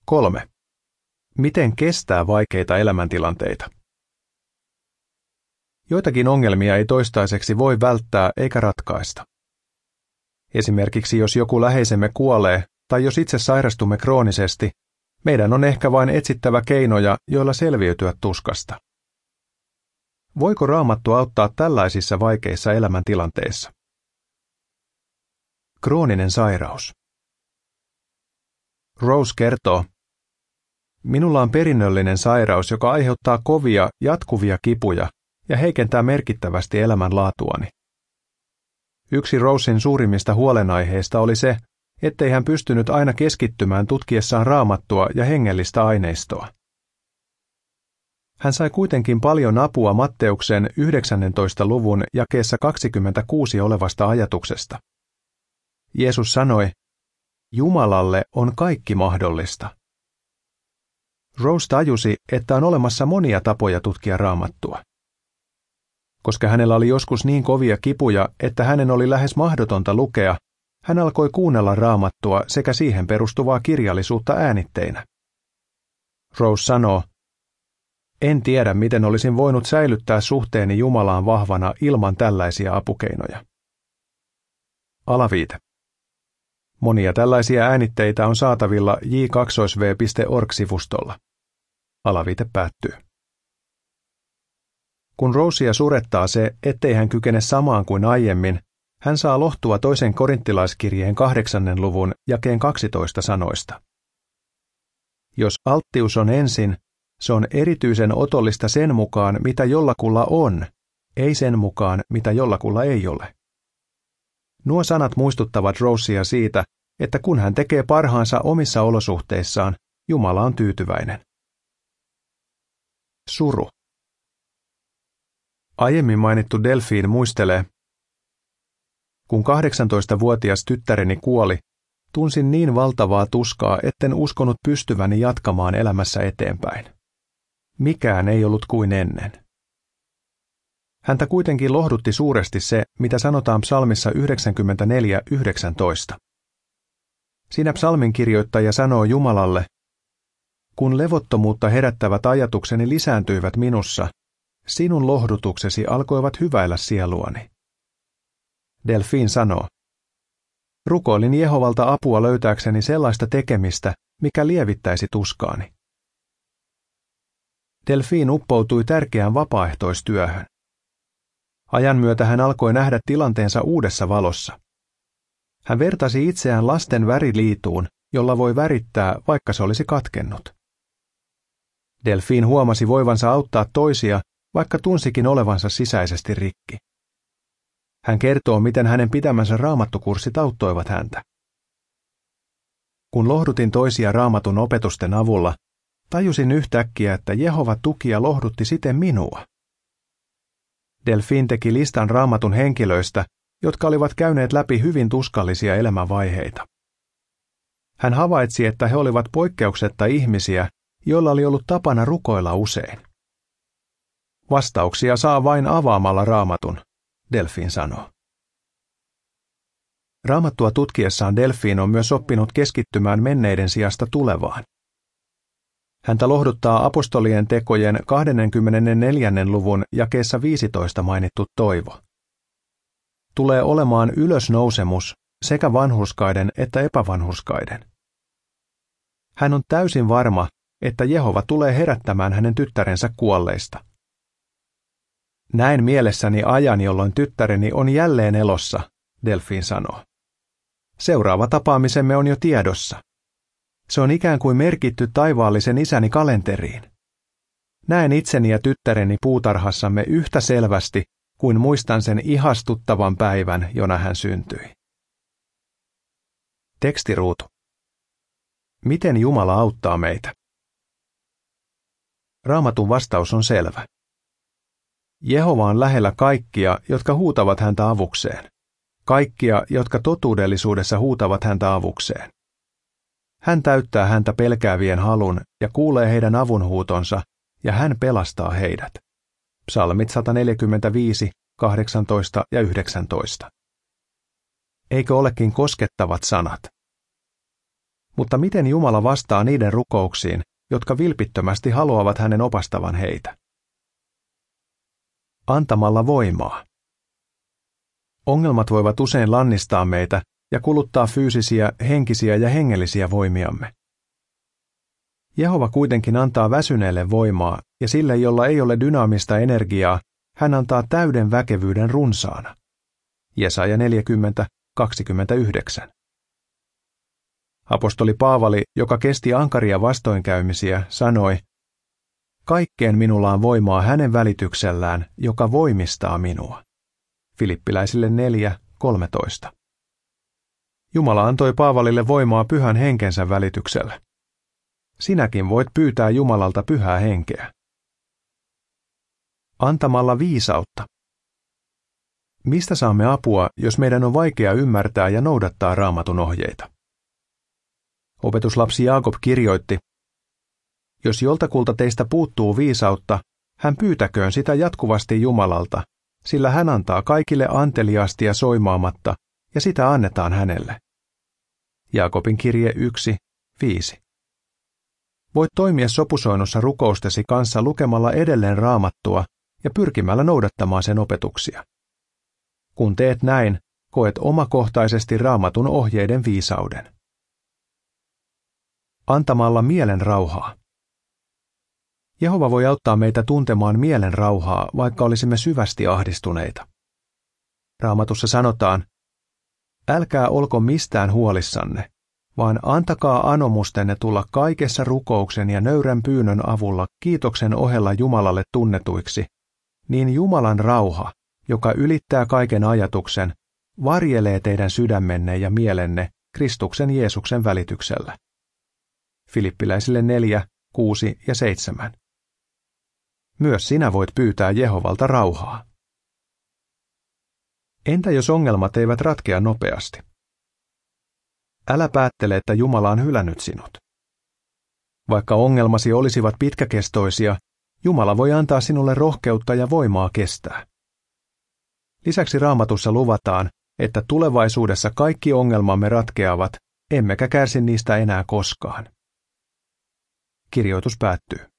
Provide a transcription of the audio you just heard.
3. Miten kestää vaikeita elämäntilanteita? Joitakin ongelmia ei toistaiseksi voi välttää eikä ratkaista. Esimerkiksi jos joku läheisemme kuolee tai jos itse sairastumme kroonisesti, meidän on ehkä vain etsittävä keinoja, joilla selviytyä tuskasta. Voiko Raamattu auttaa tällaisissa vaikeissa elämäntilanteissa? Krooninen sairaus. Rose kertoo, minulla on perinnöllinen sairaus, joka aiheuttaa kovia, jatkuvia kipuja ja heikentää merkittävästi elämänlaatuani. Yksi Rosen suurimmista huolenaiheista oli se, ettei hän pystynyt aina keskittymään tutkiessaan Raamattua ja hengellistä aineistoa. Hän sai kuitenkin paljon apua Matteuksen 19. luvun jakeessa 26 olevasta ajatuksesta. Jeesus sanoi, Jumalalle on kaikki mahdollista. Rose tajusi, että on olemassa monia tapoja tutkia Raamattua. Koska hänellä oli joskus niin kovia kipuja, että hänen oli lähes mahdotonta lukea, hän alkoi kuunnella Raamattua sekä siihen perustuvaa kirjallisuutta äänitteinä. Rose sanoo, en tiedä, miten olisin voinut säilyttää suhteeni Jumalaan vahvana ilman tällaisia apukeinoja. Alaviite. Monia tällaisia äänitteitä on saatavilla j2v.org-sivustolla. Alaviite päättyy. Kun Rosea surettaa se, ettei hän kykene samaan kuin aiemmin, hän saa lohtua toisen korinttilaiskirjeen 8. luvun jakeen 12 sanoista. Jos alttius on ensin, se on erityisen otollista sen mukaan, mitä jollakulla on, ei sen mukaan, mitä jollakulla ei ole. Nuo sanat muistuttavat Rosea siitä, että kun hän tekee parhaansa omissa olosuhteissaan, Jumala on tyytyväinen. Suru. Aiemmin mainittu Delphine muistelee, kun 18-vuotias tyttäreni kuoli, tunsin niin valtavaa tuskaa, etten uskonut pystyväni jatkamaan elämässä eteenpäin. Mikään ei ollut kuin ennen. Häntä kuitenkin lohdutti suuresti se, mitä sanotaan psalmissa 94:19. Siinä psalmin kirjoittaja sanoo Jumalalle, kun levottomuutta herättävät ajatukseni lisääntyivät minussa, sinun lohdutuksesi alkoivat hyväillä sieluani. Delphine sanoo, rukoilin Jehovalta apua löytääkseni sellaista tekemistä, mikä lievittäisi tuskaani. Delphine uppoutui tärkeään vapaaehtoistyöhön. Ajan myötä hän alkoi nähdä tilanteensa uudessa valossa. Hän vertasi itseään lasten väriliituun, jolla voi värittää, vaikka se olisi katkennut. Delphine huomasi voivansa auttaa toisia, vaikka tunsikin olevansa sisäisesti rikki. Hän kertoo, miten hänen pitämänsä raamattukurssit auttoivat häntä. Kun lohdutin toisia raamatun opetusten avulla, tajusin yhtäkkiä, että Jehova tuki ja lohdutti siten minua. Delphine teki listan raamatun henkilöistä, jotka olivat käyneet läpi hyvin tuskallisia elämänvaiheita. Hän havaitsi, että he olivat poikkeuksetta ihmisiä, joilla oli ollut tapana rukoilla usein. Vastauksia saa vain avaamalla raamatun, Delphine sanoo. Raamattua tutkiessaan Delphine on myös oppinut keskittymään menneiden sijasta tulevaan. Häntä lohduttaa apostolien tekojen 24. luvun jakeessa 15 mainittu toivo. Tulee olemaan ylösnousemus sekä vanhurskaiden että epävanhurskaiden. Hän on täysin varma, että Jehova tulee herättämään hänen tyttärensä kuolleista. Näen mielessäni ajan, jolloin tyttäreni on jälleen elossa, Delphine sanoo. Seuraava tapaamisemme on jo tiedossa. Se on ikään kuin merkitty taivaallisen isäni kalenteriin. Näen itseni ja tyttäreni puutarhassamme yhtä selvästi, kuin muistan sen ihastuttavan päivän, jona hän syntyi. Tekstiruutu. Miten Jumala auttaa meitä? Raamatun vastaus on selvä. Jehova on lähellä kaikkia, jotka huutavat häntä avukseen. Kaikkia, jotka totuudellisuudessa huutavat häntä avukseen. Hän täyttää häntä pelkäävien halun ja kuulee heidän avunhuutonsa, ja hän pelastaa heidät. Psalmit 145, 18 ja 19. Eikö olekin koskettavat sanat? Mutta miten Jumala vastaa niiden rukouksiin, jotka vilpittömästi haluavat hänen opastavan heitä? Antamalla voimaa. Ongelmat voivat usein lannistaa meitä ja kuluttaa fyysisiä, henkisiä ja hengellisiä voimiamme. Jehova kuitenkin antaa väsyneelle voimaa, ja sille, jolla ei ole dynaamista energiaa, hän antaa täyden väkevyyden runsaana. Jesaja 40:29. Apostoli Paavali, joka kesti ankaria vastoinkäymisiä, sanoi, kaikkeen minulla on voimaa hänen välityksellään, joka voimistaa minua. Filippiläisille 4:13. Jumala antoi Paavalille voimaa pyhän henkensä välityksellä. Sinäkin voit pyytää Jumalalta pyhää henkeä. Antamalla viisautta. Mistä saamme apua, jos meidän on vaikea ymmärtää ja noudattaa Raamatun ohjeita? Opetuslapsi Jaakob kirjoitti, jos joltakulta teistä puuttuu viisautta, hän pyytäköön sitä jatkuvasti Jumalalta, sillä hän antaa kaikille anteliaasti ja soimaamatta, ja sitä annetaan hänelle. Jaakobin kirje 1:5. Voit toimia sopusoinnussa rukoustesi kanssa lukemalla edelleen Raamattua ja pyrkimällä noudattamaan sen opetuksia. Kun teet näin, koet omakohtaisesti Raamatun ohjeiden viisauden. Antamalla mielen rauhaa. Jehova voi auttaa meitä tuntemaan mielen rauhaa, vaikka olisimme syvästi ahdistuneita. Raamatussa sanotaan, älkää olko mistään huolissanne, vaan antakaa anomustenne tulla kaikessa rukouksen ja nöyrän pyynnön avulla kiitoksen ohella Jumalalle tunnetuiksi, niin Jumalan rauha, joka ylittää kaiken ajatuksen, varjelee teidän sydämenne ja mielenne Kristuksen Jeesuksen välityksellä. Filippiläisille 4:6-7. Myös sinä voit pyytää Jehovalta rauhaa. Entä jos ongelmat eivät ratkea nopeasti? Älä päättele, että Jumala on hylännyt sinut. Vaikka ongelmasi olisivat pitkäkestoisia, Jumala voi antaa sinulle rohkeutta ja voimaa kestää. Lisäksi Raamatussa luvataan, että tulevaisuudessa kaikki ongelmamme ratkeavat, emmekä kärsi niistä enää koskaan. Kirjoitus päättyy.